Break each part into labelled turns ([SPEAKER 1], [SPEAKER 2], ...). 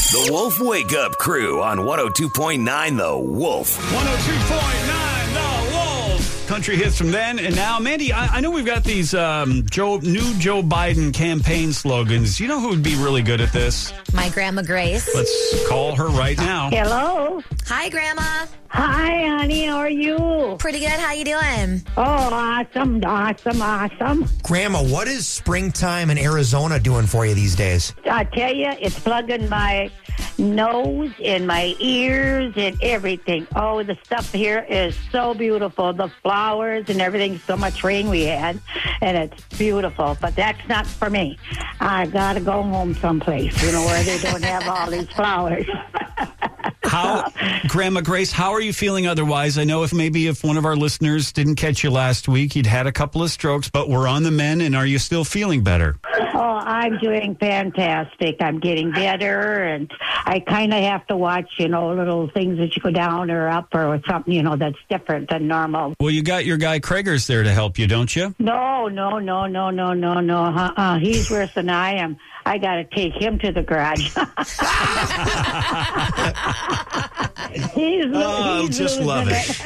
[SPEAKER 1] The Wolf Wake Up Crew on 102.9 The Wolf.
[SPEAKER 2] 102.9 The Wolf. Country hits from then and now. Mandy, I know we've got these new Joe Biden campaign slogans. You know who would be really good at this?
[SPEAKER 3] My Grandma Grace.
[SPEAKER 2] Let's call her right now.
[SPEAKER 4] Hello.
[SPEAKER 3] Hi, Grandma.
[SPEAKER 4] Hi, honey. How are you?
[SPEAKER 3] Pretty good. How you doing?
[SPEAKER 4] Oh, awesome.
[SPEAKER 5] Grandma, what is springtime in Arizona doing for you these days?
[SPEAKER 4] I tell you, it's plugging my nose and my ears and everything. Oh, the stuff here is so beautiful. The flowers and everything. So much rain we had, and it's beautiful. But that's not for me. I got to go home someplace, where they don't have all these flowers.
[SPEAKER 2] Grandma Grace, how are you feeling otherwise? I know if one of our listeners didn't catch you last week, you'd had a couple of strokes, but we're on the mend, and are you still feeling better?
[SPEAKER 4] Oh, I'm doing fantastic. I'm getting better, and I kind of have to watch, little things that you go down or up or something, that's different than normal.
[SPEAKER 2] Well, you got your guy Krager's there to help you, don't you?
[SPEAKER 4] No. He's worse than I am. I got to take him to the garage. He's
[SPEAKER 2] just love it.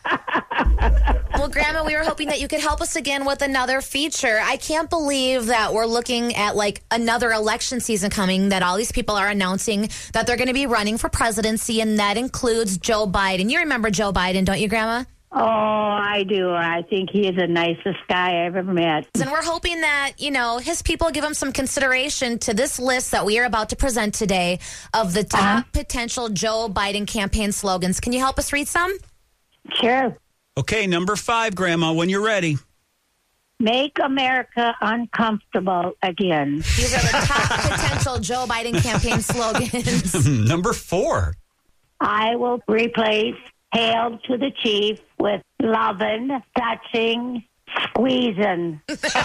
[SPEAKER 3] Well, Grandma, we were hoping that you could help us again with another feature. I can't believe that we're looking at another election season coming, that all these people are announcing that they're going to be running for presidency, and that includes Joe Biden. You remember Joe Biden, don't you, Grandma?
[SPEAKER 4] Oh, I do. I think he is the nicest guy I ever met.
[SPEAKER 3] And we're hoping that, his people give him some consideration to this list that we are about to present today of the top potential Joe Biden campaign slogans. Can you help us read some?
[SPEAKER 4] Sure.
[SPEAKER 2] Okay, number 5, Grandma, when you're ready.
[SPEAKER 4] Make America uncomfortable again.
[SPEAKER 3] These are the top potential Joe Biden campaign slogans.
[SPEAKER 2] Number 4.
[SPEAKER 4] I will replace "Hail to the Chief" with "Lovin', touching, squeezing."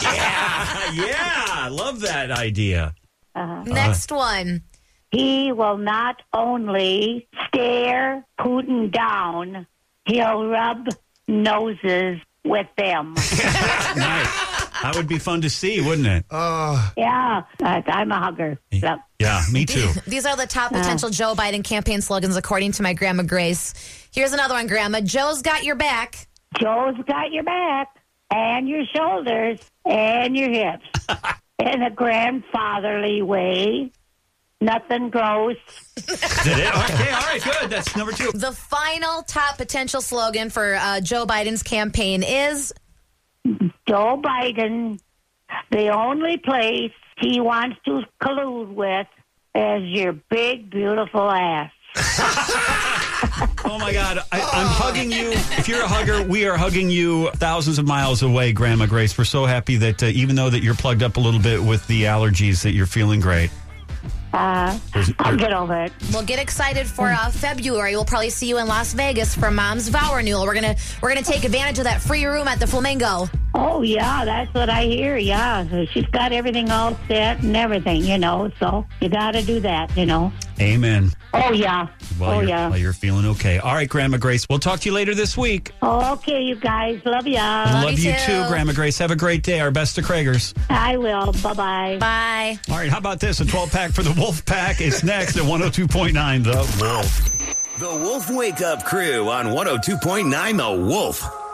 [SPEAKER 2] Yeah, I love that idea.
[SPEAKER 3] Next one.
[SPEAKER 4] He will not only stare Putin down, he'll rub noses with them.
[SPEAKER 2] Nice. That would be fun to see, wouldn't it?
[SPEAKER 4] Yeah, I'm a hugger. Yep.
[SPEAKER 2] Yeah, me too.
[SPEAKER 3] These are the top potential Joe Biden campaign slogans, according to my Grandma Grace. Here's another one, Grandma. Joe's got your back.
[SPEAKER 4] Joe's got your back and your shoulders and your hips. In a grandfatherly way. Nothing gross.
[SPEAKER 2] Did it? Okay, all right, good. That's number 2.
[SPEAKER 3] The final top potential slogan for Joe Biden's campaign is...
[SPEAKER 4] Joe Biden, the only place he wants to collude with is your big, beautiful ass.
[SPEAKER 2] Oh, my God. I'm hugging you. If you're a hugger, we are hugging you thousands of miles away, Grandma Grace. We're so happy that even though that you're plugged up a little bit with the allergies, that you're feeling great.
[SPEAKER 4] I'll get over it.
[SPEAKER 3] Well, get excited for February. We'll probably see you in Las Vegas for Mom's Vow Renewal. We're gonna take advantage of that free room at the Flamingo.
[SPEAKER 4] Oh, yeah, that's what I hear, yeah. So she's got everything all set and everything, so you got to do that,
[SPEAKER 2] Amen.
[SPEAKER 4] Oh, yeah.
[SPEAKER 2] While you're feeling okay. All right, Grandma Grace, we'll talk to you later this week.
[SPEAKER 4] Oh, okay, you guys. Love ya.
[SPEAKER 2] Love you too, Grandma Grace. Have a great day. Our best to Krager's.
[SPEAKER 4] I will. Bye-bye.
[SPEAKER 3] Bye.
[SPEAKER 2] All right, how about this? A 12-pack for the Wolf Pack. It's next at 102.9 The Wolf.
[SPEAKER 1] The Wolf Wake Up Crew on 102.9 The Wolf.